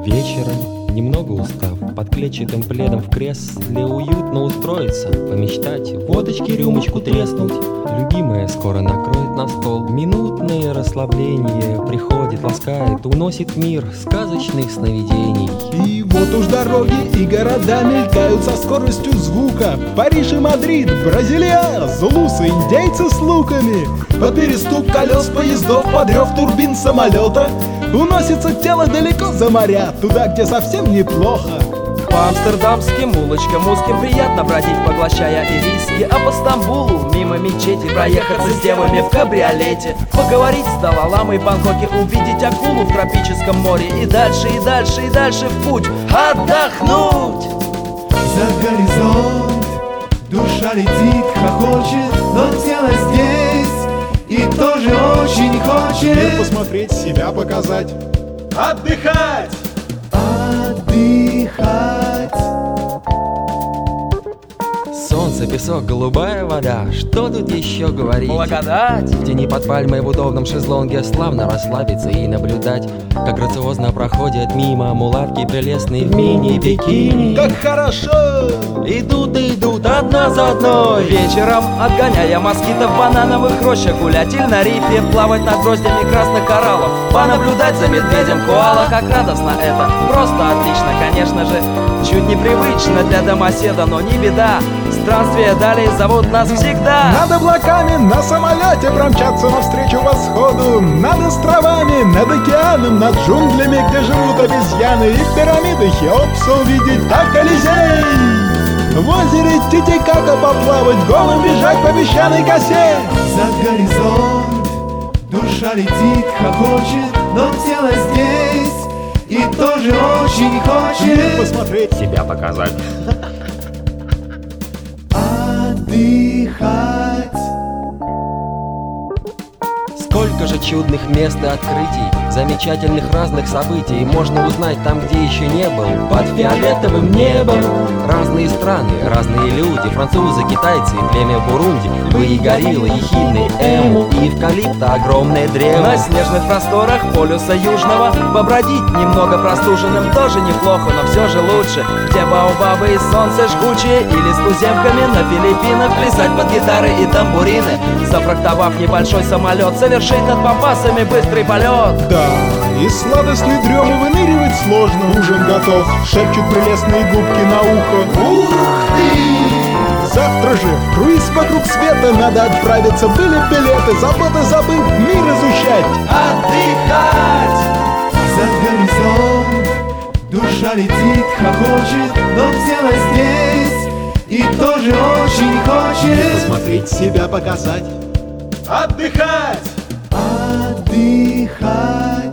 Вечером, немного устав, под клетчатым пледом в кресле уютно устроиться, помечтать, водочки рюмочку треснуть. Любимая скоро накроет на стол. Минутное расслабление приходит, ласкает, уносит в мир сказочных сновидений. И вот уж дороги и города мелькают со скоростью звука. Париж и Мадрид, Бразилия, зулусы, индейцы с луками. Под перестук колес поездов, под рев турбин самолета уносится тело далеко за моря, туда, где совсем неплохо. По амстердамским улочкам узким приятно бродить, поглощая ириски. А по Стамбулу мимо мечети проехаться с девами в кабриолете, поговорить с Далай-ламой в Бангкоке, увидеть акулу в тропическом море. И дальше, и дальше, и дальше в путь отдохнуть. За горизонт душа летит, хохочет, но тело здесь и тоже очень хочет Мир посмотреть, себя показать, отдыхать. отдыхать. Солнце, песок, голубая вода, что тут еще говорить? Благодать. В тени под пальмой в удобном шезлонге славно расслабиться и наблюдать, как грациозно проходят мимо мулатки прелестные в мини-бикини. Как хорошо! Идут и идут одна за одной. Вечером, отгоняя москитов в банановых рощах, гулять или на рифе, плавать над гроздями красных кораллов, понаблюдать за медведем коала. Как радостно это, просто отлично, конечно же. Чуть непривычно для домоседа, но не беда. Странствия далее зовут нас всегда. Над облаками на самолете промчаться навстречу восходу. Над островами, над океаном, над джунглями, где живут обезьяны. И пирамиды Хеопса увидеть, так Колизей. В озере Титикака поплавать, голым бежать по песчаной косе. За горизонт душа летит, хохочет, но тело здесь и тоже очень Мир хочет посмотреть, Себя показать. отдыхать. Сколько же чудных мест и открытий, замечательных разных событий можно узнать там, где еще не был, под фиолетовым небом. Разные страны, разные люди, французы, китайцы, племя Бурунди, вы и гориллы, ехидны, эму, и эвкалипта огромное древо. На снежных просторах полюса южного побродить немного простуженным тоже неплохо, но все же лучше, где баобабы и солнце жгучее, или с туземками на Филиппинах плясать под гитары и тамбурины, зафрахтовав небольшой самолет, совершить над пампасами быстрый полет. да, из сладостной дремы выныривать сложно. Ужин готов, шепчут прелестные губки на ухо. Ух ты! Завтра же в круиз вокруг света надо отправиться. Были билеты, заботы забыв, мир изучать. Отдыхать. За горизонт душа летит, хохочет, но тело здесь и тоже очень хочет Посмотреть, себя показать, отдыхать. отдыхать.